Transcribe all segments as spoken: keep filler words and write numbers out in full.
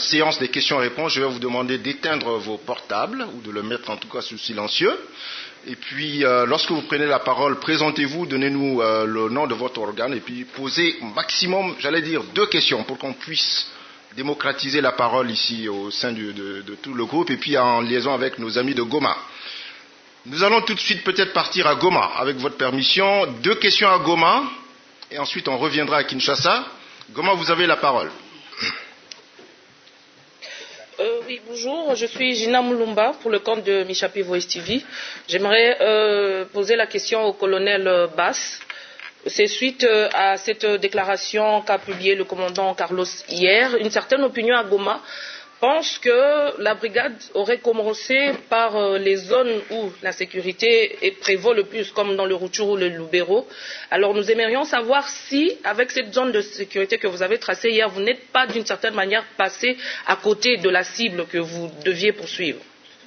séance des questions-réponses, je vais vous demander d'éteindre vos portables ou de le mettre en tout cas sous silencieux. Et puis, euh, lorsque vous prenez la parole, présentez-vous, donnez-nous euh, le nom de votre organe et puis posez maximum, j'allais dire, deux questions pour qu'on puisse démocratiser la parole ici au sein du, de, de tout le groupe et puis en liaison avec nos amis de Goma. Nous allons tout de suite peut-être partir à Goma, avec votre permission. Deux questions à Goma et ensuite on reviendra à Kinshasa. Goma, vous avez la parole. Euh, oui, bonjour, je suis Gina Moulumba pour le compte de Michapi Voice T V. J'aimerais euh, poser la question au colonel Bass. C'est suite euh, à cette déclaration qu'a publiée le commandant Carlos hier. Une certaine opinion à Goma pense que la brigade aurait commencé par euh, les zones où la sécurité est, prévaut le plus, comme dans le Rutshuru ou le Lubero. Alors nous aimerions savoir si, avec cette zone de sécurité que vous avez tracée hier, vous n'êtes pas d'une certaine manière passé à côté de la cible que vous deviez poursuivre.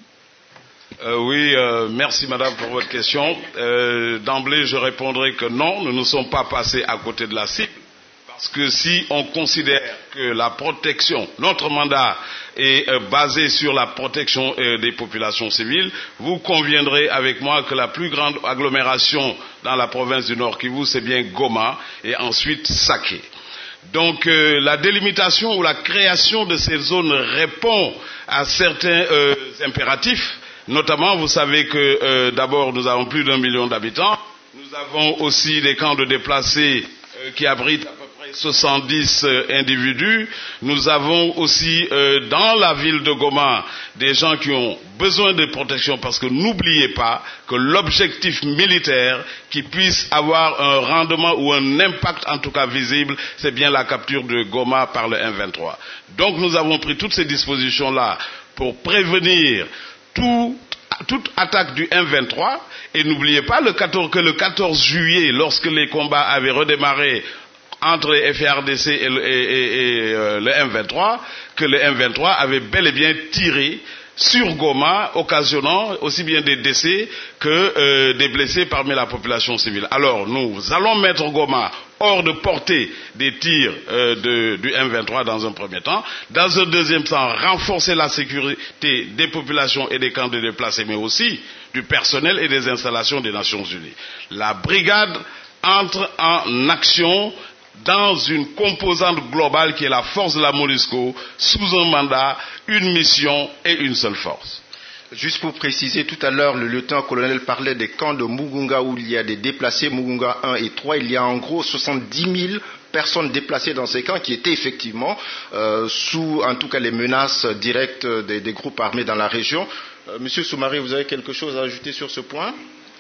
Euh, oui, euh, merci madame pour votre question. Euh, d'emblée, je répondrai que non, nous ne sommes pas passés à côté de la cible. Parce que si on considère que la protection, notre mandat est euh, basé sur la protection euh, des populations civiles, vous conviendrez avec moi que la plus grande agglomération dans la province du Nord Kivu, c'est bien Goma et ensuite Saké. Donc euh, la délimitation ou la création de ces zones répond à certains euh, impératifs. Notamment, vous savez que euh, d'abord nous avons plus d'un million d'habitants. Nous avons aussi des camps de déplacés euh, qui abritent à peu près soixante-dix euh, individus. Nous avons aussi euh, dans la ville de Goma des gens qui ont besoin de protection parce que n'oubliez pas que l'objectif militaire qui puisse avoir un rendement ou un impact en tout cas visible, c'est bien la capture de Goma par le M vingt-trois. Donc nous avons pris toutes ces dispositions-là pour prévenir Tout, toute attaque du M vingt-trois, et n'oubliez pas le quatorze, que le quatorze juillet, lorsque les combats avaient redémarré entre les F A R D C et le, et, et, et, euh, le M vingt-trois, que le M vingt-trois avait bel et bien tiré sur Goma, occasionnant aussi bien des décès que euh, des blessés parmi la population civile. Alors, nous allons mettre Goma hors de portée des tirs euh, de, du M vingt-trois dans un premier temps. Dans un deuxième temps, renforcer la sécurité des populations et des camps de déplacés, mais aussi du personnel et des installations des Nations Unies. La brigade entre en action dans une composante globale qui est la force de la MONUSCO, sous un mandat, une mission et une seule force. Juste pour préciser, tout à l'heure, le lieutenant-colonel parlait des camps de Mugunga où il y a des déplacés, Mugunga un et trois. Il y a en gros soixante-dix mille personnes déplacées dans ces camps qui étaient effectivement euh, sous, en tout cas, les menaces directes des, des groupes armés dans la région. Euh, Monsieur Soumaré, vous avez quelque chose à ajouter sur ce point ?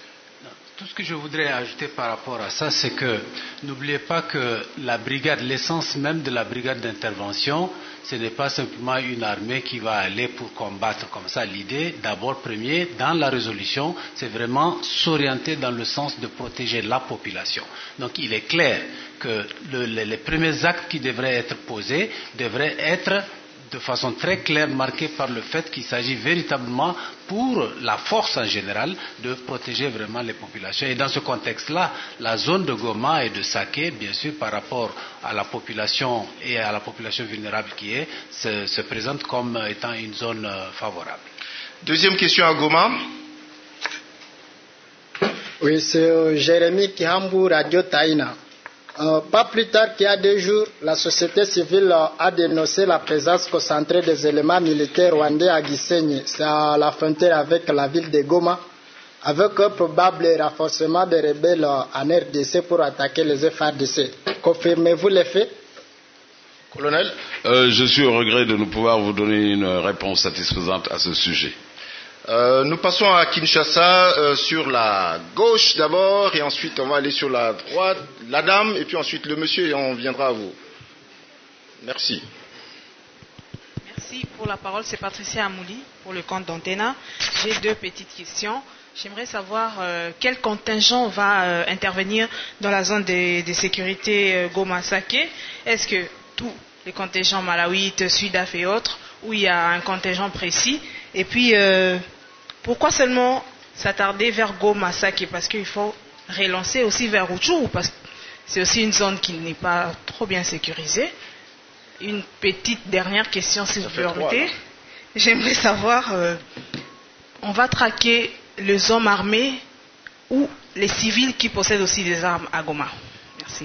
Tout ce que je voudrais ajouter par rapport à ça, c'est que n'oubliez pas que la brigade, l'essence même de la brigade d'intervention, ce n'est pas simplement une armée qui va aller pour combattre comme ça. L'idée, d'abord, premier, dans la résolution, c'est vraiment s'orienter dans le sens de protéger la population. Donc, il est clair que le, les, les premiers actes qui devraient être posés devraient être de façon très claire marquée par le fait qu'il s'agit véritablement pour la force en général de protéger vraiment les populations. Et dans ce contexte-là, la zone de Goma et de Saké, bien sûr, par rapport à la population et à la population vulnérable qui est, se, se présente comme étant une zone favorable. Deuxième question à Goma. Oui, c'est euh, Jérémy Kihambu, Radio Taïna. Euh, pas plus tard qu'il y a deux jours, la société civile euh, a dénoncé la présence concentrée des éléments militaires rwandais à Gisenyi, c'est à la frontière avec la ville de Goma, avec un probable renforcement des rebelles euh, en R D C pour attaquer les F A R D C. Confirmez-vous les faits? Colonel, euh, je suis au regret de ne pouvoir vous donner une réponse satisfaisante à ce sujet. Euh, nous passons à Kinshasa euh, sur la gauche d'abord et ensuite on va aller sur la droite, la dame et puis ensuite le monsieur et on viendra à vous. Merci. Merci pour la parole, c'est Patricia Amouli pour le compte d'Antena. J'ai deux petites questions. J'aimerais savoir euh, quel contingent va euh, intervenir dans la zone de, de sécurité euh, Goma-Saké. Est-ce que tous les contingents malawites, Sudaf et autres, où il y a un contingent précis? Et puis, euh, pourquoi seulement s'attarder vers Goma-Saké? Parce qu'il faut relancer aussi vers Rutshuru, parce que c'est aussi une zone qui n'est pas trop bien sécurisée. une petite dernière question, si vous permettez. J'aimerais savoir, euh, on va traquer les hommes armés ou les civils qui possèdent aussi des armes à Goma? Merci.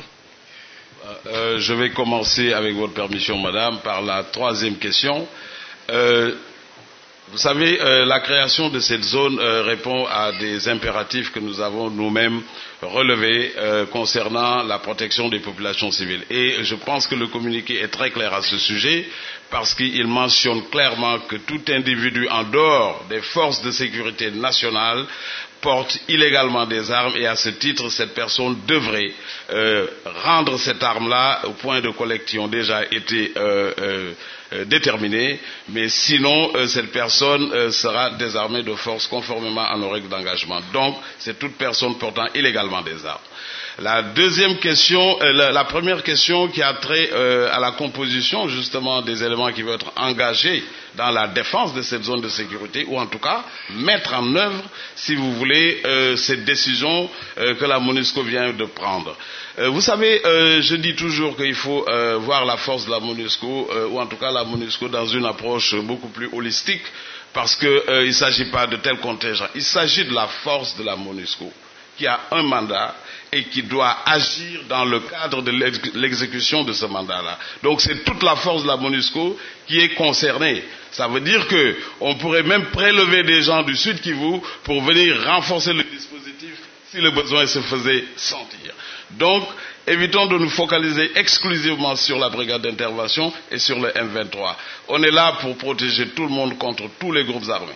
Euh, je vais commencer, avec votre permission, madame, par la troisième question. Euh, vous savez, euh, la création de cette zone euh, répond à des impératifs que nous avons nous-mêmes relevés euh, concernant la protection des populations civiles. Et je pense que le communiqué est très clair à ce sujet, parce qu'il mentionne clairement que tout individu en dehors des forces de sécurité nationales porte illégalement des armes, et à ce titre, cette personne devrait euh, rendre cette arme-là au point de collecte qui ont déjà été euh, euh, euh, déterminés, mais sinon, euh, cette personne euh, sera désarmée de force conformément à nos règles d'engagement. Donc, c'est toute personne portant illégalement des armes. La deuxième question, euh, la, la première question qui a trait euh, à la composition justement des éléments qui vont être engagés dans la défense de cette zone de sécurité, ou en tout cas mettre en œuvre, si vous voulez, euh, cette décision euh, que la MONUSCO vient de prendre. Euh, vous savez, euh, je dis toujours qu'il faut euh, voir la force de la MONUSCO, euh, ou en tout cas la MONUSCO dans une approche beaucoup plus holistique, parce qu'il euh, ne s'agit pas de tel contingent, il s'agit de la force de la MONUSCO, qui a un mandat et qui doit agir dans le cadre de l'exécution de ce mandat-là. Donc c'est toute la force de la MONUSCO qui est concernée. Ça veut dire qu'on pourrait même prélever des gens du Sud Kivu pour venir renforcer le dispositif si le besoin se faisait sentir. Donc, évitons de nous focaliser exclusivement sur la brigade d'intervention et sur le M vingt-trois. On est là pour protéger tout le monde contre tous les groupes armés.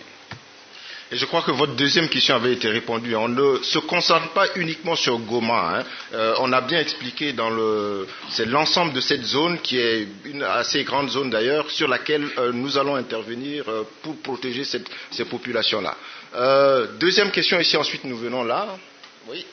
Et je crois que votre deuxième question avait été répondue. On ne se concentre pas uniquement sur Goma. Hein. Euh, on a bien expliqué dans le... C'est l'ensemble de cette zone, qui est une assez grande zone d'ailleurs, sur laquelle euh, nous allons intervenir euh, pour protéger cette, ces populations-là. Euh, deuxième question ici, ensuite nous venons là. Oui.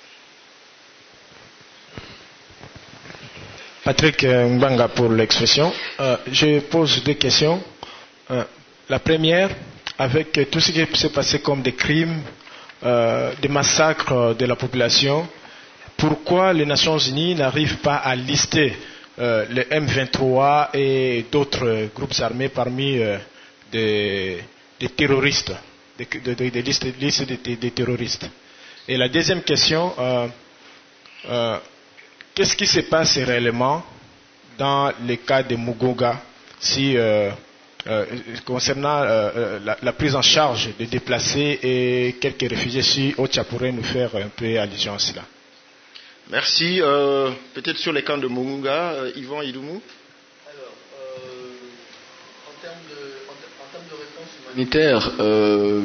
Patrick Mbanga pour l'expression. Euh, je pose deux questions. Euh, la première... avec tout ce qui s'est passé comme des crimes, euh, des massacres de la population, pourquoi les Nations Unies n'arrivent pas à lister euh, le M vingt-trois et d'autres groupes armés parmi euh, des, des terroristes, des, des, des, des listes, listes de, de terroristes? Et la deuxième question, euh, euh, qu'est-ce qui se passe réellement dans le cas de Mugunga, si... Euh, Euh, concernant euh, la, la prise en charge des déplacés et quelques réfugiés, si Ocha pourrait nous faire un peu allusion à cela. Merci. Euh, peut-être sur les camps de Mugunga, euh, Yvan Idoumou. Alors, euh, en termes de, en, en termes de réponse humanitaire, euh,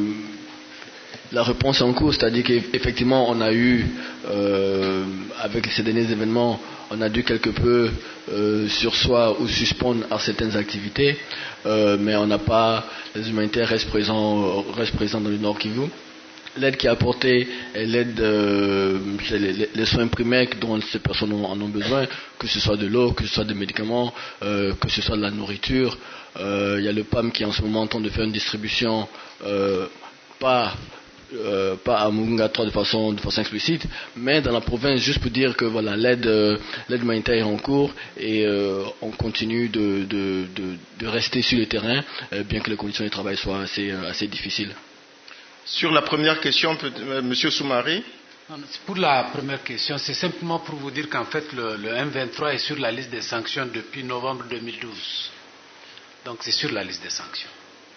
la réponse est en cours, c'est-à-dire qu'effectivement, on a eu, euh, avec ces derniers événements, on a dû quelque peu euh, sursoir ou suspendre à certaines activités, euh, mais on n'a pas, les humanitaires restent présents, restent présents dans le Nord Kivu. L'aide qui est apportée est l'aide, euh, c'est les, les soins primaires dont ces personnes en ont besoin, que ce soit de l'eau, que ce soit des médicaments, euh, que ce soit de la nourriture. Euh, il y a le P A M qui est en ce moment en train de faire une distribution, euh, pas... Euh, pas à Mugunga trois de façon, de façon explicite, mais dans la province, juste pour dire que voilà, l'aide, euh, l'aide humanitaire est en cours et euh, on continue de, de, de, de rester sur le terrain, euh, bien que les conditions de travail soient assez, euh, assez difficiles. Sur la première question, euh, Monsieur Soumari. Pour la première question, c'est simplement pour vous dire qu'en fait, le, le M vingt-trois est sur la liste des sanctions depuis novembre deux mille douze. Donc c'est sur la liste des sanctions.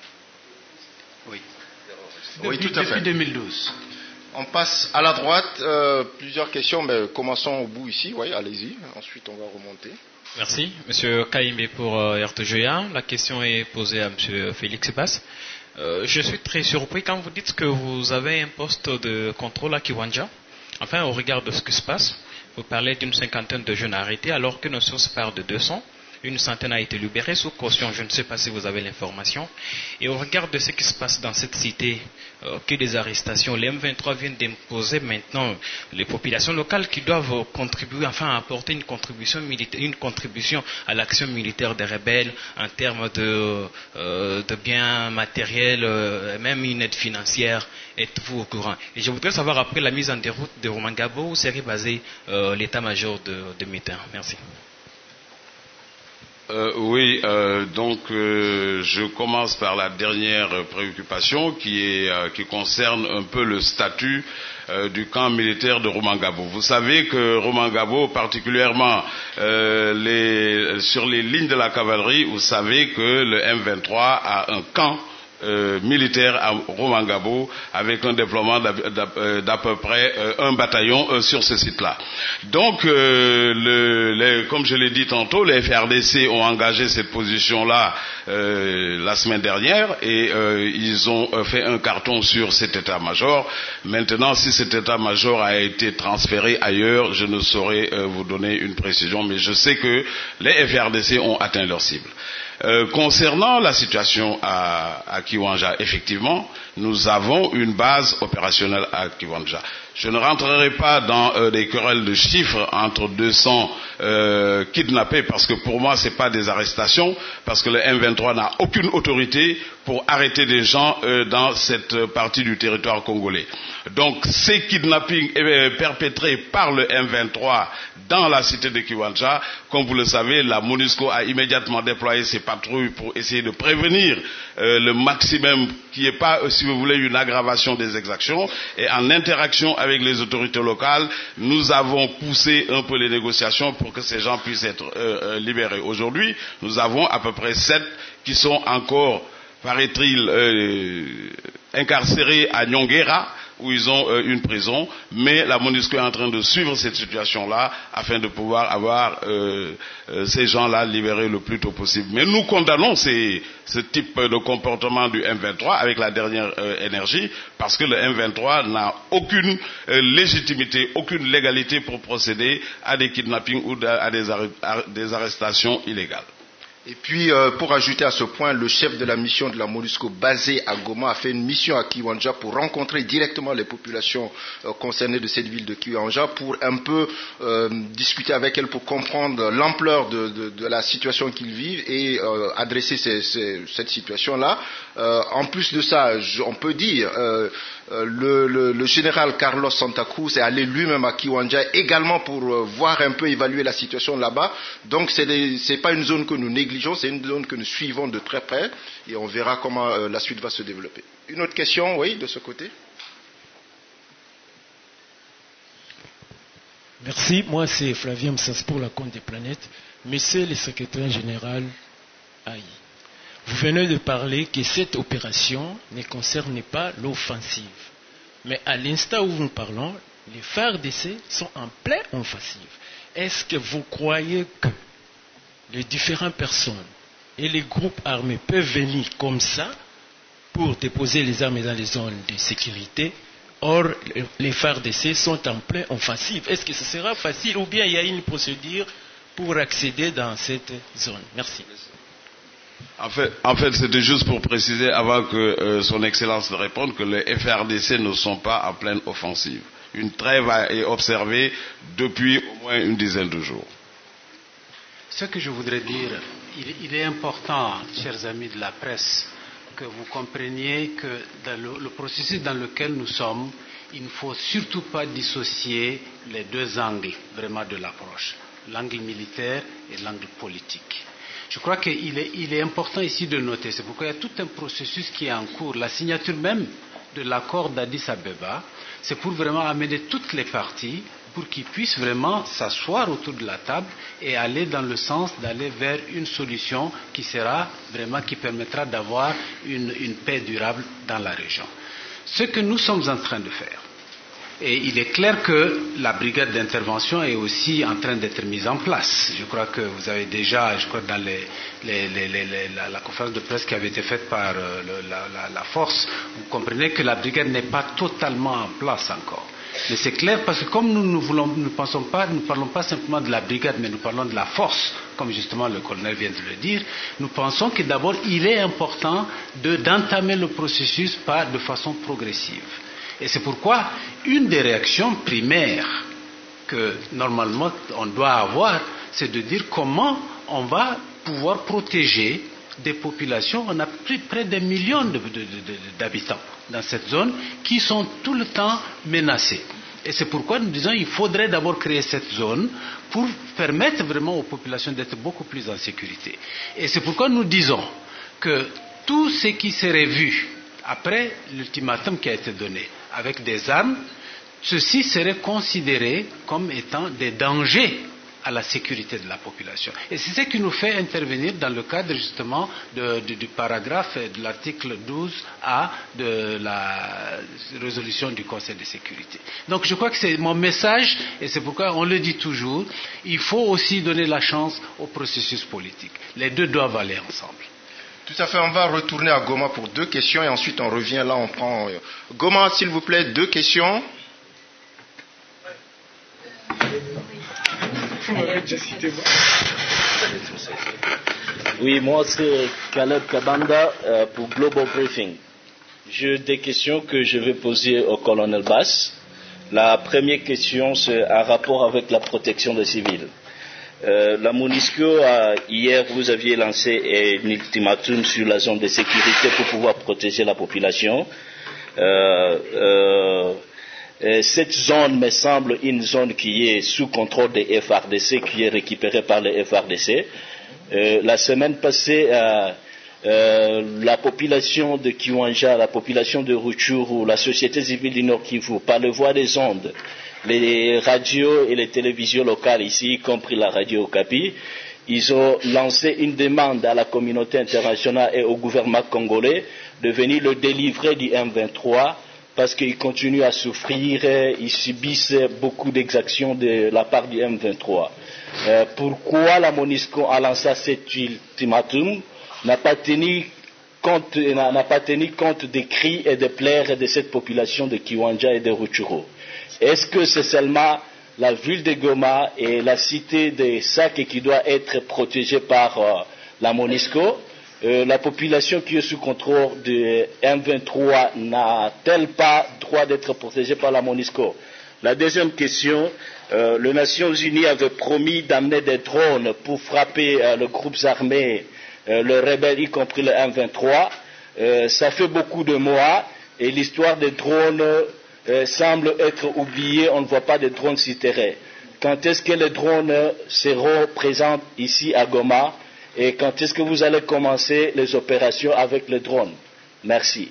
Oui. Depuis, oui, tout à fait. Depuis deux mille douze. On passe à la droite. Euh, plusieurs questions, mais commençons au bout ici. Oui, allez-y. Ensuite, on va remonter. Merci. Monsieur Kaimbe pour euh, R T G A. La question est posée à Monsieur Félix Bass. Euh, je suis très surpris quand vous dites que vous avez un poste de contrôle à Kiwanja. Enfin, au regard de ce qui se passe, vous parlez d'une cinquantaine de jeunes arrêtés alors que nos sources parlent de deux cents. Une centaine a été libérée sous caution, je ne sais pas si vous avez l'information. Et au regard de ce qui se passe dans cette cité, euh, que des arrestations, les M vingt-trois viennent d'imposer maintenant les populations locales qui doivent contribuer, enfin apporter une contribution militaire, une contribution à l'action militaire des rebelles en termes de, euh, de biens matériels, euh, même une aide financière. Êtes-vous au courant? Et je voudrais savoir, après la mise en déroute de Rumangabo, où serait basé euh, l'état-major de, de Métain? Merci. Euh, oui, euh, donc euh, je commence par la dernière préoccupation qui, est, euh, qui concerne un peu le statut euh, du camp militaire de Rumangabo. Vous savez que Rumangabo, particulièrement euh, les, sur les lignes de la cavalerie, vous savez que le M vingt-trois a un camp Euh, militaire à Rumangabo avec un déploiement d'à peu près euh, un bataillon euh, sur ce site-là. Donc, euh, le, les, comme je l'ai dit tantôt, les F R D C ont engagé cette position-là euh, la semaine dernière et euh, ils ont euh, fait un carton sur cet état-major. Maintenant, si cet état-major a été transféré ailleurs, je ne saurais euh, vous donner une précision, mais je sais que les F R D C ont atteint leur cible. Euh, concernant la situation à, à Kiwanja, effectivement, nous avons une base opérationnelle à Kiwanja. Je ne rentrerai pas dans euh, des querelles de chiffres entre deux cents euh, kidnappés, parce que pour moi, ce n'est pas des arrestations, parce que le M vingt-trois n'a aucune autorité pour arrêter des gens euh, dans cette partie du territoire congolais. Donc, ces kidnappings euh, perpétrés par le M vingt-trois dans la cité de Kiwanja, comme vous le savez, la MONUSCO a immédiatement déployé ses patrouilles pour essayer de prévenir euh, le maximum qu'il n'y ait pas, si vous voulez, une aggravation des exactions. Et en interaction avec les autorités locales, nous avons poussé un peu les négociations pour que ces gens puissent être euh, libérés. Aujourd'hui, nous avons à peu près sept qui sont encore, paraît-il, euh, incarcérés à Nyongera, où ils ont euh, une prison, mais la MONUSCO est en train de suivre cette situation-là afin de pouvoir avoir euh, euh, ces gens-là libérés le plus tôt possible. Mais nous condamnons ces, ce type de comportement du M vingt-trois avec la dernière euh, énergie, parce que le M vingt-trois n'a aucune euh, légitimité, aucune légalité pour procéder à des kidnappings ou à des, arr à des arrestations illégales. Et puis, euh, pour ajouter à ce point, le chef de la mission de la MONUSCO basé à Goma a fait une mission à Kiwanja pour rencontrer directement les populations euh, concernées de cette ville de Kiwanja pour un peu euh, discuter avec elles pour comprendre l'ampleur de, de, de la situation qu'ils vivent et euh, adresser ces, ces, cette situation-là. Euh, en plus de ça, je, on peut dire... Euh, Le, le, le général Carlos Santa Cruz est allé lui-même à Kiwanja également pour euh, voir un peu évaluer la situation là-bas. Donc ce n'est pas une zone que nous négligeons, c'est une zone que nous suivons de très près et on verra comment euh, la suite va se développer. Une autre question, oui, de ce côté? Merci, moi c'est Flavien Msas pour la Compte des Planètes. Monsieur le secrétaire général Aïe, vous venez de parler que cette opération ne concerne pas l'offensive. Mais à l'instant où nous parlons, les F A R D C sont en pleine offensive. Est-ce que vous croyez que les différentes personnes et les groupes armés peuvent venir comme ça pour déposer les armes dans les zones de sécurité? Or, les F A R D C sont en pleine offensive. Est-ce que ce sera facile ou bien il y a une procédure pour accéder dans cette zone? Merci. En fait, en fait c'était juste pour préciser, avant que euh, son Excellence ne réponde, que les F R D C ne sont pas en pleine offensive. Une trêve est observée depuis au moins une dizaine de jours. Ce que je voudrais dire, il, il est important, chers amis de la presse, que vous compreniez que dans le, le processus dans lequel nous sommes, il ne faut surtout pas dissocier les deux angles vraiment de l'approche, l'angle militaire et l'angle politique. Je crois qu'il est, il est important ici de noter, c'est pourquoi il y a tout un processus qui est en cours. La signature même de l'accord d'Addis Abeba, c'est pour vraiment amener toutes les parties pour qu'ils puissent vraiment s'asseoir autour de la table et aller dans le sens d'aller vers une solution qui sera vraiment, qui permettra d'avoir une, une paix durable dans la région. Ce que nous sommes en train de faire, et il est clair que la brigade d'intervention est aussi en train d'être mise en place. Je crois que vous avez déjà, je crois dans les, les, les, les, la, la conférence de presse qui avait été faite par euh, le, la, la, la force, vous comprenez que la brigade n'est pas totalement en place encore. Mais c'est clair parce que comme nous ne voulons, nous pensons pas, nous parlons pas simplement de la brigade, mais nous parlons de la force, comme justement le colonel vient de le dire, nous pensons que d'abord il est important de, d'entamer le processus par, de façon progressive. Et c'est pourquoi une des réactions primaires que normalement on doit avoir, c'est de dire comment on va pouvoir protéger des populations. On a pris près d'un million de, de, de, de, d'habitants dans cette zone qui sont tout le temps menacés. Et c'est pourquoi nous disons qu'il faudrait d'abord créer cette zone pour permettre vraiment aux populations d'être beaucoup plus en sécurité. Et c'est pourquoi nous disons que tout ce qui serait vu après l'ultimatum qui a été donné avec des armes, ceci serait considéré comme étant des dangers à la sécurité de la population. Et c'est ce qui nous fait intervenir dans le cadre justement de, de, du paragraphe de l'article douze A de la résolution du Conseil de sécurité. Donc je crois que c'est mon message, et c'est pourquoi on le dit toujours, il faut aussi donner la chance au processus politique. Les deux doivent aller ensemble. Tout à fait, on va retourner à Goma pour deux questions et ensuite on revient là, on prend... Goma, s'il vous plaît, deux questions. Oui, moi c'est Caleb Kabanda euh, pour Global Briefing. J'ai des questions que je vais poser au colonel Bass. La première question, c'est un rapport avec la protection des civils. Euh, la MONUSCO, a, hier, vous aviez lancé un ultimatum sur la zone de sécurité pour pouvoir protéger la population. Euh, euh, Cette zone me semble une zone qui est sous contrôle des F R D C, qui est récupérée par les F R D C. Euh, la semaine passée, euh, euh, la population de Kiwanja, la population de Rutshuru, la société civile du Nord Kivu, par le voie des ondes, les radios et les télévisions locales ici, y compris la radio Okapi, ils ont lancé une demande à la communauté internationale et au gouvernement congolais de venir le délivrer du M vingt-trois parce qu'ils continuent à souffrir, ils subissent beaucoup d'exactions de la part du M vingt-trois. Euh, pourquoi la MONUSCO a lancé cet ultimatum n'a pas tenu compte, n'a pas tenu compte des cris et des plaies de cette population de Kiwanja et de Rutshuru? Est-ce que c'est seulement la ville de Goma et la cité de Sake qui doit être protégée par euh, la MONUSCO? Euh, la population qui est sous contrôle de M vingt-trois n'a-t-elle pas droit d'être protégée par la MONUSCO? La deuxième question, euh, les Nations Unies avaient promis d'amener des drones pour frapper euh, les groupes armés, euh, les rebelles, y compris le M vingt-trois. Euh, ça fait beaucoup de mois et l'histoire des drones euh, semble être oubliée, on ne voit pas de drones sur terrain. Quand est-ce que les drones seront présents ici à Goma? Et quand est-ce que vous allez commencer les opérations avec les drones? Merci.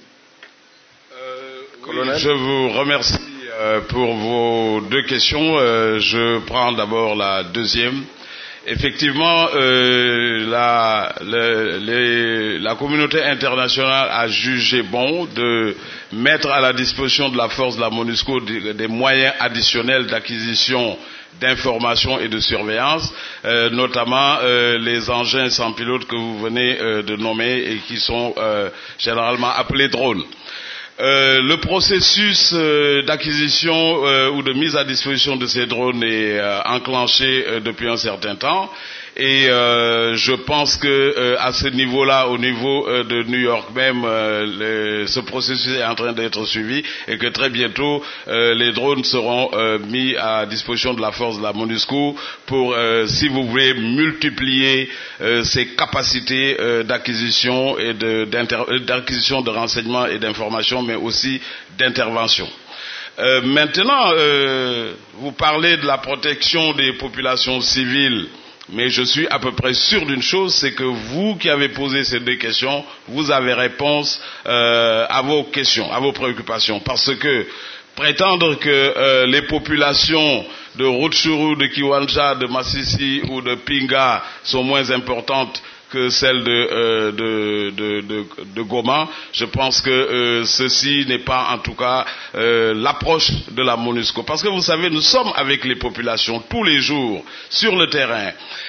Euh, oui, je vous remercie euh, pour vos deux questions. Euh, je prends d'abord la deuxième. Effectivement, euh, la, le, les, la communauté internationale a jugé bon de mettre à la disposition de la force de la MONUSCO des, des moyens additionnels d'acquisition d'information et de surveillance, euh, notamment euh, les engins sans pilote que vous venez euh, de nommer et qui sont euh, généralement appelés drones. Euh, le processus euh, d'acquisition euh, ou de mise à disposition de ces drones est euh, enclenché euh, depuis un certain temps. Et euh, je pense que euh, à ce niveau-là, au niveau euh, de New York même, euh, le, ce processus est en train d'être suivi et que très bientôt euh, les drones seront euh, mis à disposition de la force de la MONUSCO pour, euh, si vous voulez, multiplier euh, ses capacités euh, d'acquisition et de, d'acquisition de renseignements et d'informations, mais aussi d'intervention. Euh, maintenant, euh, vous parlez de la protection des populations civiles. Mais je suis à peu près sûr d'une chose, c'est que vous qui avez posé ces deux questions, vous avez réponse euh, à vos questions, à vos préoccupations. Parce que prétendre que euh, les populations de Rutshuru, de Kiwanja, de Masisi ou de Pinga sont moins importantes que celle de, euh, de, de, de, de Goma, je pense que euh, ceci n'est pas en tout cas euh, l'approche de la MONUSCO. Parce que vous savez, nous sommes avec les populations tous les jours sur le terrain.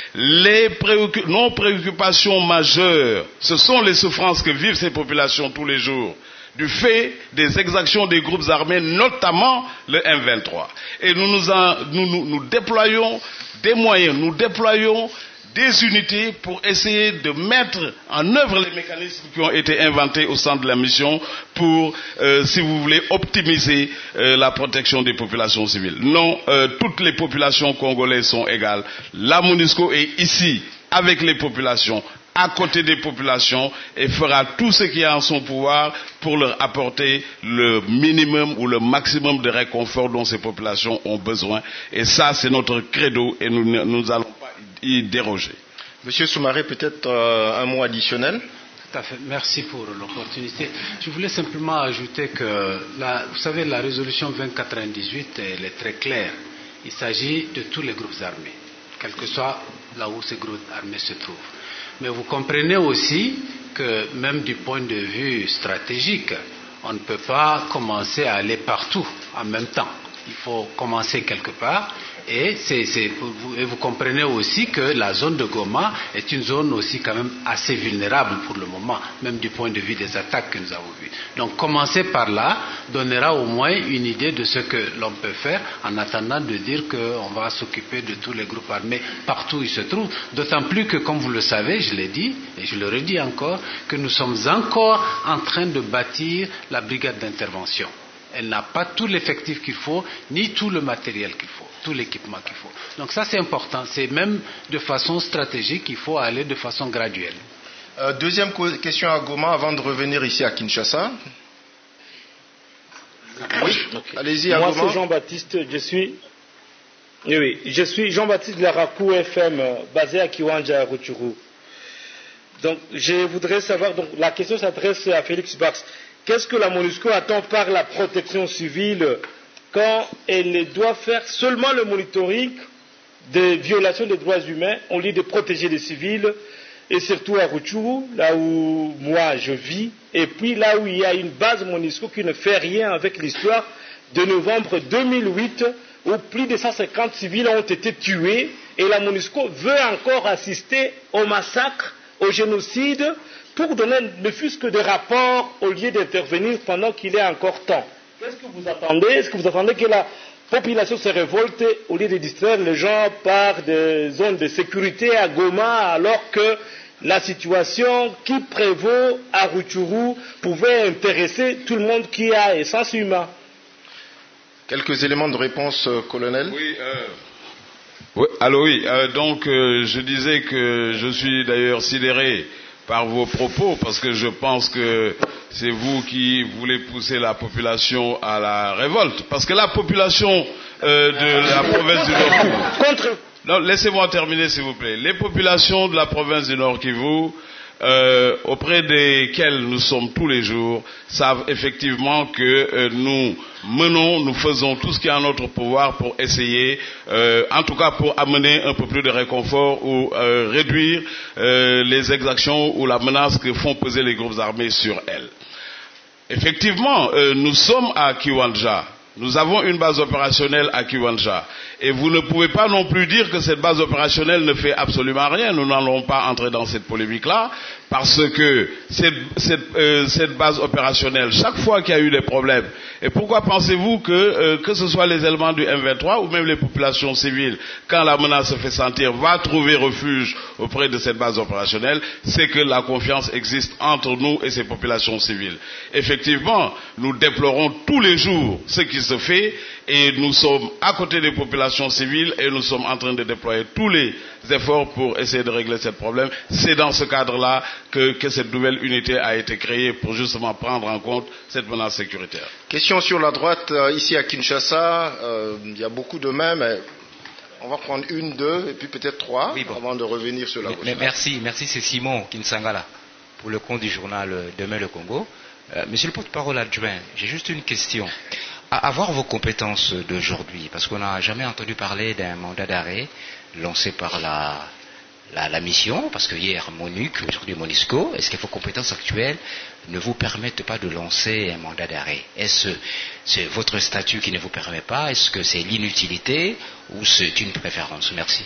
Les préoccup- nos préoccupations majeures, ce sont les souffrances que vivent ces populations tous les jours, du fait des exactions des groupes armés, notamment le M vingt-trois. Et nous nous, en, nous, nous, nous déployons des moyens, nous déployons des unités pour essayer de mettre en œuvre les mécanismes qui ont été inventés au sein de la mission pour, euh, si vous voulez, optimiser euh, la protection des populations civiles. Non, euh, toutes les populations congolaises sont égales. La MONUSCO est ici avec les populations, à côté des populations et fera tout ce qui est en son pouvoir pour leur apporter le minimum ou le maximum de réconfort dont ces populations ont besoin. Et ça, c'est notre credo et nous nous allons pas y déroger. Monsieur Soumaré, peut-être euh, un mot additionnel? Tout à fait. Merci pour l'opportunité. Je voulais simplement ajouter que, la, vous savez, la résolution vingt quatre-vingt-dix-huit, elle est très claire. Il s'agit de tous les groupes armés, quel que soit là où ces groupes armés se trouvent. Mais vous comprenez aussi que même du point de vue stratégique, on ne peut pas commencer à aller partout en même temps. Il faut commencer quelque part. Et, c'est, c'est, vous, et vous comprenez aussi que la zone de Goma est une zone aussi quand même assez vulnérable pour le moment, même du point de vue des attaques que nous avons vues. Donc commencer par là donnera au moins une idée de ce que l'on peut faire en attendant de dire qu'on va s'occuper de tous les groupes armés partout où ils se trouvent. D'autant plus que, comme vous le savez, je l'ai dit et je le redis encore, que nous sommes encore en train de bâtir la brigade d'intervention. Elle n'a pas tout l'effectif qu'il faut, ni tout le matériel qu'il faut, tout l'équipement qu'il faut. Donc ça, c'est important. C'est même de façon stratégique, il faut aller de façon graduelle. Euh, deuxième question à Goma, avant de revenir ici à Kinshasa. Oui, okay. Allez-y à Moi, Goma. Moi, c'est Jean-Baptiste, je suis... Oui, oui, je suis Jean-Baptiste de la Rakou F M, basé à Kiwanja, à Rutshuru. Donc, je voudrais savoir, donc, la question s'adresse à Félix Bax. Qu'est-ce que la MONUSCO attend par la protection civile quand elle doit faire seulement le monitoring des violations des droits humains au lieu de protéger les civils, et surtout à Rutshuru, là où moi je vis, et puis là où il y a une base MONUSCO qui ne fait rien avec l'histoire de novembre deux mille huit, où plus de cent cinquante civils ont été tués, et la MONUSCO veut encore assister au massacre, au génocide, pour donner ne fût-ce que des rapports au lieu d'intervenir pendant qu'il est encore temps. Qu'est-ce que vous attendez? Est-ce que vous attendez que la population se révolte au lieu de distraire les gens par des zones de sécurité à Goma, alors que la situation qui prévaut à Rutshuru pouvait intéresser tout le monde qui a essence humaine? Quelques éléments de réponse, euh, colonel. Oui, euh... oui, allô, oui. Euh, donc, euh, je disais que je suis d'ailleurs sidéré par vos propos, parce que je pense que c'est vous qui voulez pousser la population à la révolte. Parce que la population euh, de la province du Nord... Contre... Non, laissez-moi terminer, s'il vous plaît. Les populations de la province du Nord Kivu, euh, auprès desquelles nous sommes tous les jours, savent effectivement que euh, nous menons, nous faisons tout ce qui est en notre pouvoir pour essayer, euh, en tout cas pour amener un peu plus de réconfort ou euh, réduire euh, les exactions ou la menace que font peser les groupes armés sur elles. Effectivement, euh, nous sommes à Kiwanja. Nous avons une base opérationnelle à Kiwanja. Et vous ne pouvez pas non plus dire que cette base opérationnelle ne fait absolument rien. Nous n'allons pas entrer dans cette polémique-là, parce que cette, cette, euh, cette base opérationnelle, chaque fois qu'il y a eu des problèmes, et pourquoi pensez-vous que, euh, que ce soit les éléments du M vingt-trois ou même les populations civiles, quand la menace se fait sentir, va trouver refuge auprès de cette base opérationnelle, c'est que la confiance existe entre nous et ces populations civiles. Effectivement, nous déplorons tous les jours ce qui se fait, et nous sommes à côté des populations civiles et nous sommes en train de déployer tous les efforts pour essayer de régler ce problème. C'est dans ce cadre-là que, que cette nouvelle unité a été créée pour justement prendre en compte cette menace sécuritaire. Question sur la droite, euh, ici à Kinshasa, euh, il y a beaucoup de mains, mais on va prendre une, deux et puis peut-être trois oui, bon. avant de revenir sur la gauche. Mais, mais merci, merci, c'est Simon Kinsangala pour le compte du journal Demain le Congo. Euh, monsieur le porte-parole adjoint, j'ai juste une question. À avoir vos compétences d'aujourd'hui, parce qu'on n'a jamais entendu parler d'un mandat d'arrêt lancé par la, la, la mission, parce que hier MONUC, aujourd'hui MONUSCO, est-ce que vos compétences actuelles ne vous permettent pas de lancer un mandat d'arrêt? Est-ce c'est votre statut qui ne vous permet pas? Est-ce que c'est l'inutilité ou c'est une préférence? Merci.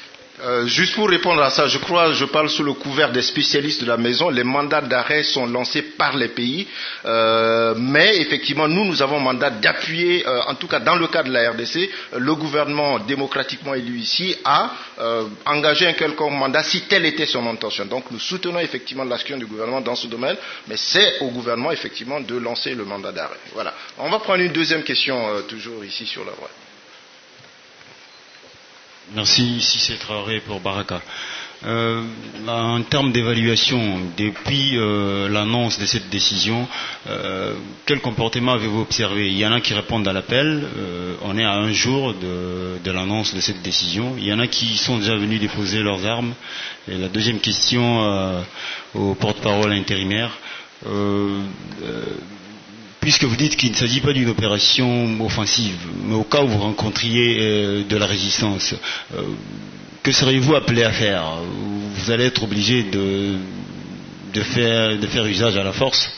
Euh, juste pour répondre à ça, je crois, je parle sous le couvert des spécialistes de la maison, les mandats d'arrêt sont lancés par les pays, euh, mais effectivement, nous, nous avons mandat d'appuyer, euh, en tout cas dans le cas de la R D C, euh, le gouvernement démocratiquement élu ici a euh, engagé un quelconque mandat si telle était son intention. Donc nous soutenons effectivement l'action du gouvernement dans ce domaine, mais c'est au gouvernement effectivement de lancer le mandat d'arrêt. Voilà. On va prendre une deuxième question, euh, toujours ici sur la droite. Merci, ici c'est Traoré pour Baraka. Euh, en termes d'évaluation, depuis euh, l'annonce de cette décision, euh, quel comportement avez-vous observé? Il y en a qui répondent à l'appel, euh, on est à un jour de, de l'annonce de cette décision. Il y en a qui sont déjà venus déposer leurs armes. Et la deuxième question euh, au porte-parole intérimaire. Euh, euh, Puisque vous dites qu'il ne s'agit pas d'une opération offensive, mais au cas où vous rencontriez euh, de la résistance, euh, que seriez-vous appelé à faire? Vous allez être obligé de, de, faire, de faire usage à la force?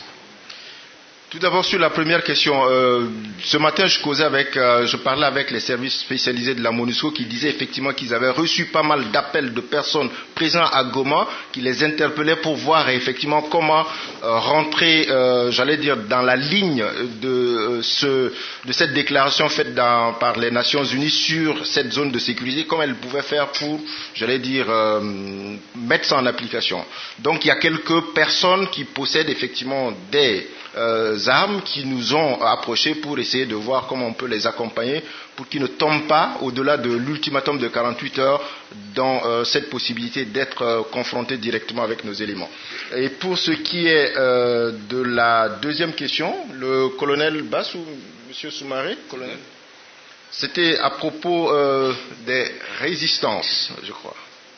Tout d'abord sur la première question, euh, ce matin je causais avec, euh, je parlais avec les services spécialisés de la MONUSCO qui disaient effectivement qu'ils avaient reçu pas mal d'appels de personnes présentes à Goma qui les interpellaient pour voir effectivement comment euh, rentrer, euh, j'allais dire, dans la ligne de, euh, ce, de cette déclaration faite dans, par les Nations Unies sur cette zone de sécurité, comment elles pouvaient faire pour, j'allais dire, euh, mettre ça en application. Donc il y a quelques personnes qui possèdent effectivement des Euh, armes qui nous ont approchés pour essayer de voir comment on peut les accompagner pour qu'ils ne tombent pas au-delà de l'ultimatum de quarante-huit heures dans euh, cette possibilité d'être euh, confrontés directement avec nos éléments. Et pour ce qui est euh, de la deuxième question, le colonel Bass ou monsieur Soumaré, colonel, c'était à propos euh, des résistances, je crois.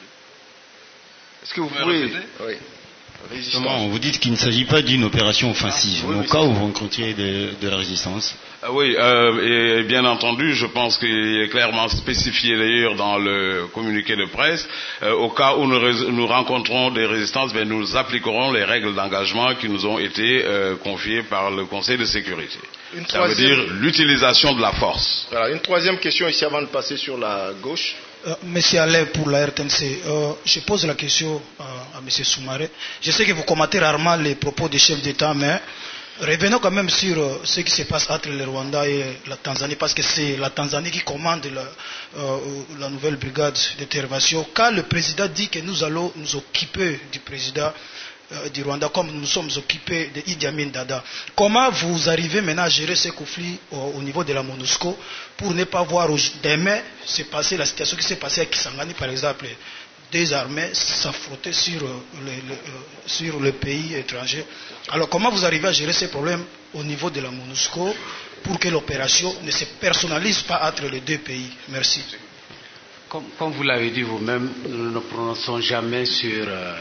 Est-ce que vous pouvez... Oui. Justement, vous dites qu'il ne s'agit pas d'une opération offensive, ah, oui, mais au cas où vous rencontriez de, de la résistance. Ah oui, euh, et bien entendu, je pense qu'il est clairement spécifié d'ailleurs dans le communiqué de presse, euh, au cas où nous, nous rencontrons des résistances, ben, nous appliquerons les règles d'engagement qui nous ont été euh, confiées par le Conseil de sécurité. Une Ça veut dire l'utilisation de la force. Voilà, une troisième question ici avant de passer sur la gauche. Euh, Monsieur Alain pour la R T N C, euh, je pose la question euh, à Monsieur Soumaré. Je sais que vous commentez rarement les propos des chefs d'État, mais revenons quand même sur euh, ce qui se passe entre le Rwanda et la Tanzanie, parce que c'est la Tanzanie qui commande la, euh, la nouvelle brigade d'intervention. Quand le président dit que nous allons nous occuper du président euh, du Rwanda, comme nous sommes occupés de Idi Amin Dada, comment vous arrivez maintenant à gérer ces conflits au, au niveau de la MONUSCO pour ne pas voir demain se passer la situation qui s'est passée à Kisangani, par exemple, des armées s'affronter sur, euh, le, le, euh, sur le pays étranger. Alors comment vous arrivez à gérer ces problèmes au niveau de la MONUSCO pour que l'opération ne se personnalise pas entre les deux pays? Merci. Comme, comme vous l'avez dit vous-même, nous ne prononçons jamais sur euh,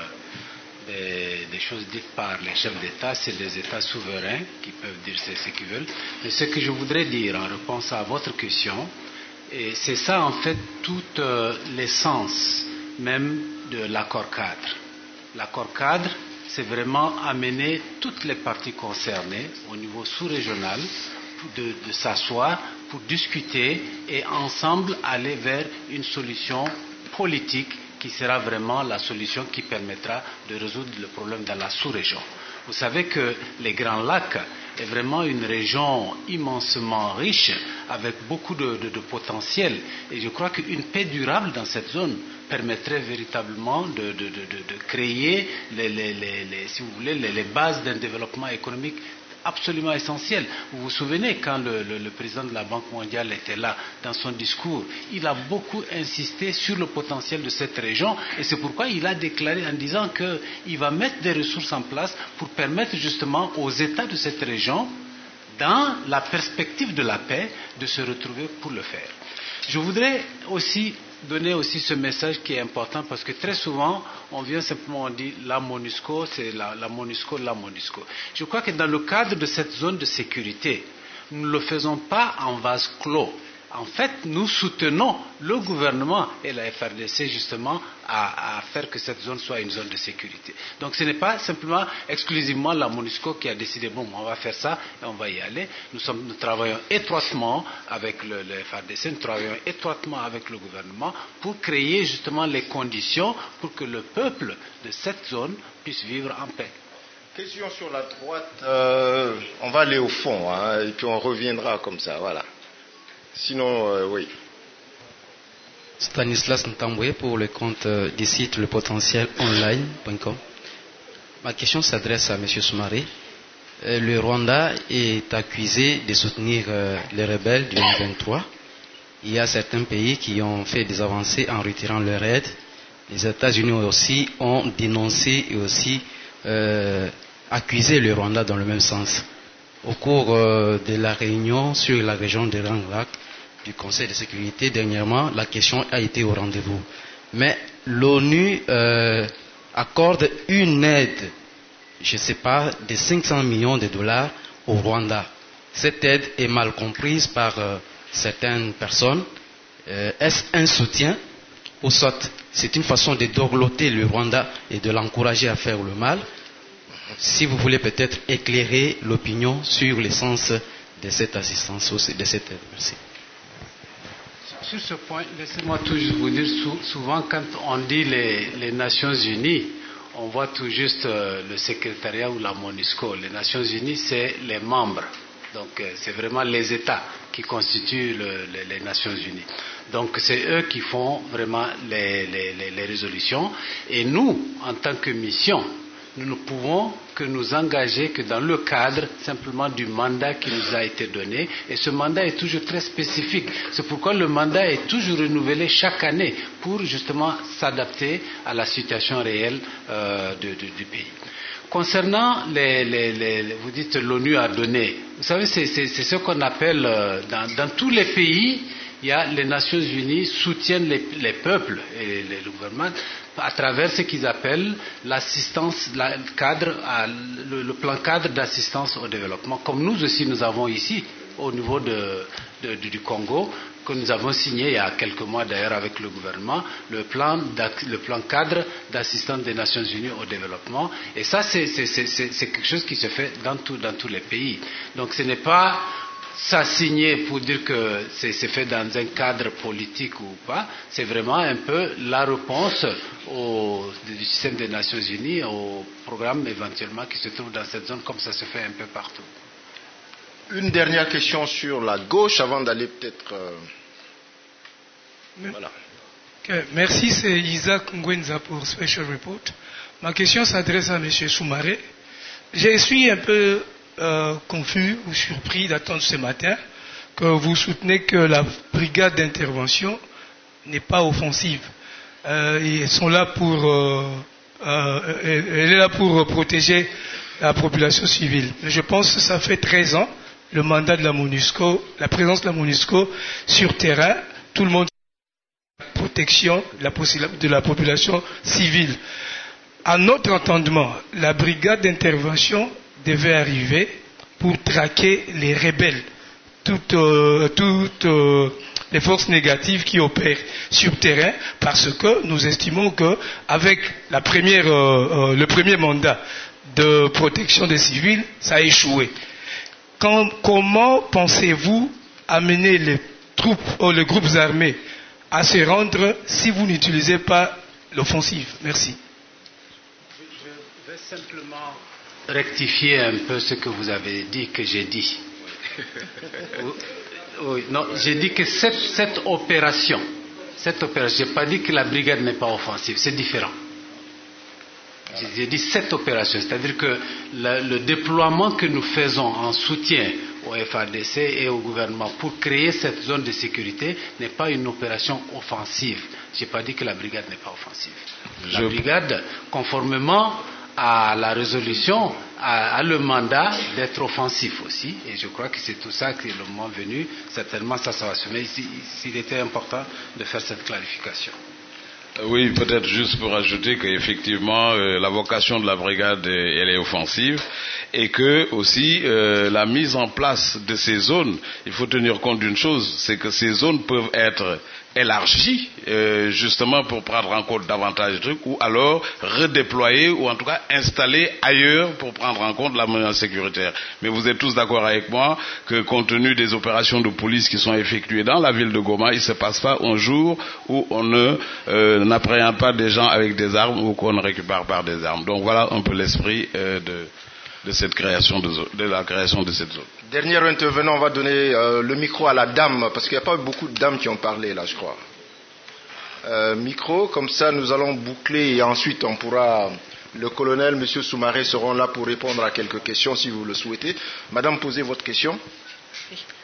des, des choses dites par les chefs d'État. C'est des États souverains qui peuvent dire ce qu'ils veulent. Mais ce que je voudrais dire en réponse à votre question, et c'est ça en fait toute euh, l'essence même de l'accord cadre. L'accord cadre, c'est vraiment amener toutes les parties concernées au niveau sous-régional de, de s'asseoir pour discuter et ensemble aller vers une solution politique qui sera vraiment la solution qui permettra de résoudre le problème dans la sous-région. Vous savez que les Grands Lacs est vraiment une région immensément riche avec beaucoup de, de, de potentiel, et je crois qu'une paix durable dans cette zone permettrait véritablement de, de, de, de créer les, les, les, les, si vous voulez, les, les bases d'un développement économique absolument essentiel. Vous vous souvenez quand le, le, le président de la Banque mondiale était là dans son discours, il a beaucoup insisté sur le potentiel de cette région, et c'est pourquoi il a déclaré en disant qu'il va mettre des ressources en place pour permettre justement aux États de cette région, dans la perspective de la paix, de se retrouver pour le faire. Je voudrais aussi donner aussi ce message qui est important, parce que très souvent on vient simplement on dit la MONUSCO, c'est la, la MONUSCO, la MONUSCO. Je crois que dans le cadre de cette zone de sécurité, nous ne le faisons pas en vase clos. En fait, nous soutenons le gouvernement et la F R D C justement à, à faire que cette zone soit une zone de sécurité. Donc ce n'est pas simplement exclusivement la MONUSCO qui a décidé, bon, on va faire ça et on va y aller. Nous, sommes, nous travaillons étroitement avec le, le F R D C, nous travaillons étroitement avec le gouvernement pour créer justement les conditions pour que le peuple de cette zone puisse vivre en paix. Question sur la droite, euh, on va aller au fond, hein, et puis on reviendra comme ça, voilà. Sinon, euh, oui. Stanislas Ntamboué pour le compte euh, du site le potentiel online point com. Ma question s'adresse à M. Soumaré. Euh, le Rwanda est accusé de soutenir euh, les rebelles du M vingt-trois. Il y a certains pays qui ont fait des avancées en retirant leur aide. les États-Unis aussi ont dénoncé et aussi euh, accusé le Rwanda dans le même sens. Au cours euh, de la réunion sur la région de Grand Lac du Conseil de sécurité, dernièrement, la question a été au rendez-vous. Mais l'ONU euh, accorde une aide, je ne sais pas, de cinq cents millions de dollars au Rwanda. Cette aide est mal comprise par euh, certaines personnes. Euh, est-ce un soutien ou soit c'est une façon de dorloter le Rwanda et de l'encourager à faire le mal? Si vous voulez peut-être éclairer l'opinion sur l'essence de cette assistance, de cette aide. Merci. Sur ce point, laissez-moi toujours vous dire, souvent quand on dit les, les Nations Unies, on voit tout juste euh, le secrétariat ou la MONUSCO. Les Nations Unies, c'est les membres. Donc euh, c'est vraiment les États qui constituent le, les, les Nations Unies. Donc c'est eux qui font vraiment les, les, les, les résolutions. Et nous, en tant que mission, nous ne pouvons que nous engager que dans le cadre simplement du mandat qui nous a été donné. Et ce mandat est toujours très spécifique. C'est pourquoi le mandat est toujours renouvelé chaque année pour justement s'adapter à la situation réelle euh, de, de, du pays. Concernant les, les, les, vous dites l'ONU a donné. Vous savez, c'est, c'est, c'est ce qu'on appelle euh, dans, dans tous les pays. Il y a les Nations Unies soutiennent les, les peuples et les, les gouvernements à travers ce qu'ils appellent l'assistance la, cadre, le, le plan cadre d'assistance au développement, comme nous aussi nous avons ici au niveau de, de, du Congo, que nous avons signé il y a quelques mois d'ailleurs avec le gouvernement, le plan, le plan cadre d'assistance des Nations Unies au développement. Et ça, c'est, c'est, c'est, c'est quelque chose qui se fait dans, tout, dans tous les pays. Donc ce n'est pas ça signé pour dire que c'est, c'est fait dans un cadre politique ou pas, c'est vraiment un peu la réponse au du système des Nations Unies, au programme éventuellement qui se trouve dans cette zone, comme ça se fait un peu partout. Une dernière question sur la gauche avant d'aller peut-être... Euh... Voilà. Okay. Merci, c'est Isaac Ngwenza pour Special Report. Ma question s'adresse à M. Soumaré. Je suis un peu euh, confus ou surpris d'attendre ce matin que vous soutenez que la brigade d'intervention n'est pas offensive. Euh, ils sont là pour... Euh, euh, elle est là pour protéger la population civile. Je pense que ça fait treize ans le mandat de la MONUSCO, la présence de la MONUSCO sur terrain, tout le monde la protection de la, de la population civile. À notre entendement, la brigade d'intervention devait arriver pour traquer les rebelles, toutes, euh, toutes euh, les forces négatives qui opèrent sur terrain, parce que nous estimons que avec la première, euh, euh, le premier mandat de protection des civils, ça a échoué. Quand, comment pensez-vous amener les troupes ou les groupes armés à se rendre si vous n'utilisez pas l'offensive? Merci. Je vais simplement rectifier un peu ce que vous avez dit, que j'ai dit. Oui, non, j'ai dit que cette, cette opération, cette opération, je n'ai pas dit que la brigade n'est pas offensive, c'est différent. J'ai dit cette opération, c'est-à-dire que le, le déploiement que nous faisons en soutien au F A D C et au gouvernement pour créer cette zone de sécurité n'est pas une opération offensive. Je n'ai pas dit que la brigade n'est pas offensive. La Je... brigade, conformément à la résolution, a, a le mandat d'être offensif aussi. Et je crois que c'est tout ça que le moment venu, certainement ça, ça va se faire. S'il était important de faire cette clarification. Oui, peut-être juste pour ajouter qu'effectivement euh, la vocation de la brigade euh, elle est offensive et que aussi euh, la mise en place de ces zones, il faut tenir compte d'une chose, c'est que ces zones peuvent être élargies euh, justement pour prendre en compte davantage de trucs ou alors redéployées ou en tout cas installées ailleurs pour prendre en compte la menace sécuritaire. Mais vous êtes tous d'accord avec moi que compte tenu des opérations de police qui sont effectuées dans la ville de Goma, il ne se passe pas un jour où on ne euh, n'appréhende pas des gens avec des armes ou qu'on ne récupère pas des armes. Donc voilà un peu l'esprit euh, de de cette création de, zone, de la création de cette zone. Dernier intervenant, on va donner euh, le micro à la dame, parce qu'il n'y a pas beaucoup de dames qui ont parlé là, je crois. Euh, micro, comme ça nous allons boucler et ensuite on pourra, le colonel, monsieur Soumaré seront là pour répondre à quelques questions si vous le souhaitez. Madame, posez votre question. Oui.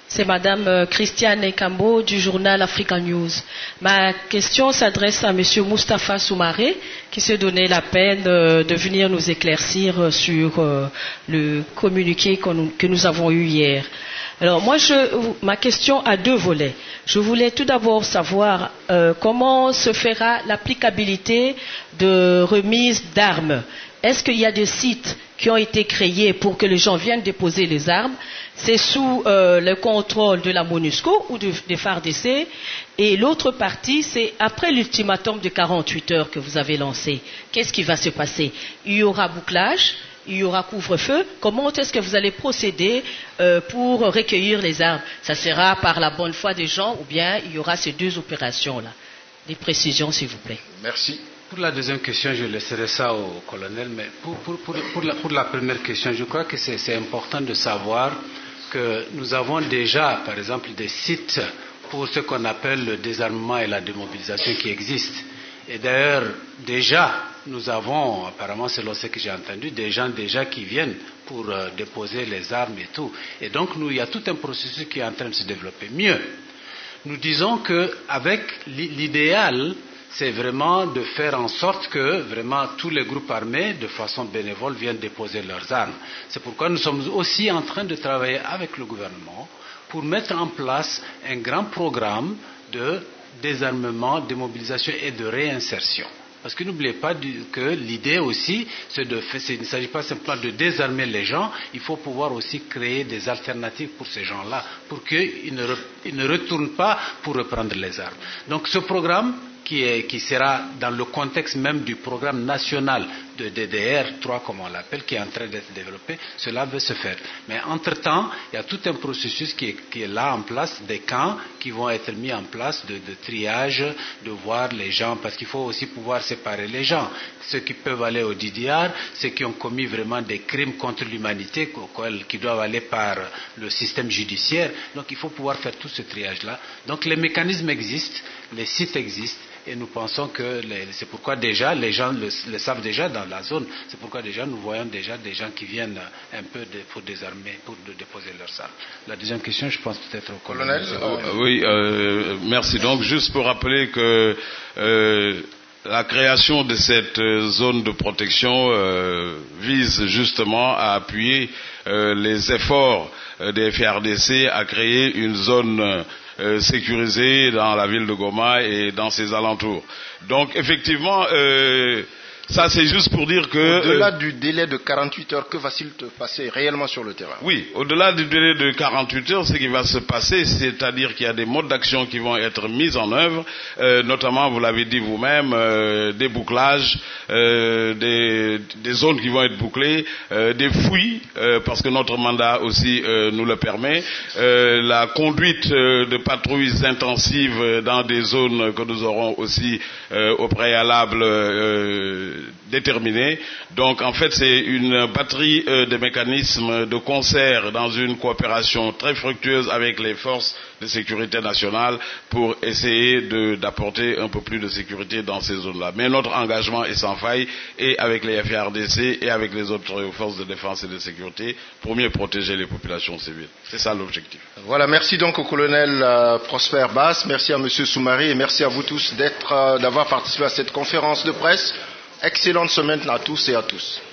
C'est Madame euh, Christiane Ekambo du journal African News. Ma question s'adresse à Monsieur Moustapha Soumaré, qui s'est donné la peine euh, de venir nous éclaircir euh, sur euh, le communiqué qu'on, que nous avons eu hier. Alors moi, je, ma question a deux volets. Je voulais tout d'abord savoir euh, comment se fera l'applicabilité de remise d'armes. Est-ce qu'il y a des sites qui ont été créés pour que les gens viennent déposer les armes? C'est sous euh, le contrôle de la MONUSCO ou de, des F A R D C. Et l'autre partie, c'est après l'ultimatum de quarante-huit heures que vous avez lancé. Qu'est-ce qui va se passer? Il y aura bouclage? Il y aura couvre-feu. Comment est-ce que vous allez procéder euh, pour recueillir les armes? Ça sera par la bonne foi des gens ou bien il y aura ces deux opérations-là? Des précisions, s'il vous plaît. Merci. Pour la deuxième question, je laisserai ça au colonel, mais pour, pour, pour, pour, la, pour la première question, je crois que c'est, c'est important de savoir que nous avons déjà, par exemple, des sites pour ce qu'on appelle le désarmement et la démobilisation qui existent. Et d'ailleurs, déjà, nous avons, apparemment selon ce que j'ai entendu, des gens déjà qui viennent pour euh, déposer les armes et tout. Et donc, nous, il y a tout un processus qui est en train de se développer. Mieux, nous disons qu'avec l'idéal, c'est vraiment de faire en sorte que vraiment tous les groupes armés, de façon bénévole, viennent déposer leurs armes. C'est pourquoi nous sommes aussi en train de travailler avec le gouvernement pour mettre en place un grand programme de désarmement, démobilisation et de réinsertion. Parce que n'oubliez pas que l'idée aussi, c'est de, c'est, il ne s'agit pas simplement de désarmer les gens, il faut pouvoir aussi créer des alternatives pour ces gens-là, pour qu'ils ne, ils ne retournent pas pour reprendre les armes. Donc ce programme, Qui, est, qui sera dans le contexte même du programme national de D D R trois, comme on l'appelle, qui est en train d'être développé, cela veut se faire. Mais entre-temps, il y a tout un processus qui est, qui est là en place, des camps qui vont être mis en place de, de triage, de voir les gens, parce qu'il faut aussi pouvoir séparer les gens. Ceux qui peuvent aller au D D R, ceux qui ont commis vraiment des crimes contre l'humanité, qui doivent aller par le système judiciaire. Donc il faut pouvoir faire tout ce triage-là. Donc les mécanismes existent, les sites existent. Et nous pensons que les, c'est pourquoi déjà, les gens le, le savent déjà dans la zone, c'est pourquoi déjà nous voyons déjà des gens qui viennent un peu de, pour désarmer, pour de déposer leurs armes. La deuxième question, je pense peut-être au colonel. Euh, oui, euh, merci. Donc, juste pour rappeler que euh, la création de cette zone de protection euh, vise justement à appuyer euh, les efforts euh, des F A R D C à créer une zone euh, Euh, sécurisé dans la ville de Goma et dans ses alentours. Donc effectivement, euh, ça c'est juste pour dire que... Au-delà euh, du délai de quarante-huit heures, que va-t-il te passer réellement sur le terrain? Oui, au-delà du délai de quarante-huit heures, ce qui va se passer, c'est-à-dire qu'il y a des modes d'action qui vont être mis en œuvre, euh, notamment, vous l'avez dit vous-même, euh, des bouclages, euh, des, des zones qui vont être bouclées, euh, des fouilles, euh, parce que notre mandat aussi euh, nous le permet, euh, la conduite euh, de patrouilles intensives dans des zones que nous aurons aussi euh, au préalable euh, déterminées. Donc en fait c'est une batterie euh, de mécanismes de concert dans une coopération très fructueuse avec les forces de sécurité nationale pour essayer de, d'apporter un peu plus de sécurité dans ces zones-là. Mais notre engagement est sans faille, et avec les F A R D C et avec les autres forces de défense et de sécurité, pour mieux protéger les populations civiles. C'est ça l'objectif. Voilà, merci donc au colonel euh, Prosper Bass, merci à monsieur Soumaré et merci à vous tous d'être, euh, d'avoir participé à cette conférence de presse. Excellente semaine à tous et à tous.